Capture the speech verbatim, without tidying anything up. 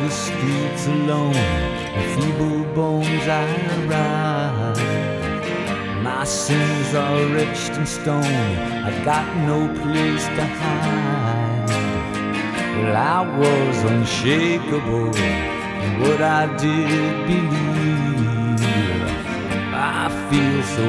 the streets alone, with feeble bones I ride. My sins are etched in stone, I've got no place to hide. Well, I was unshakable in what I did believe. I feel so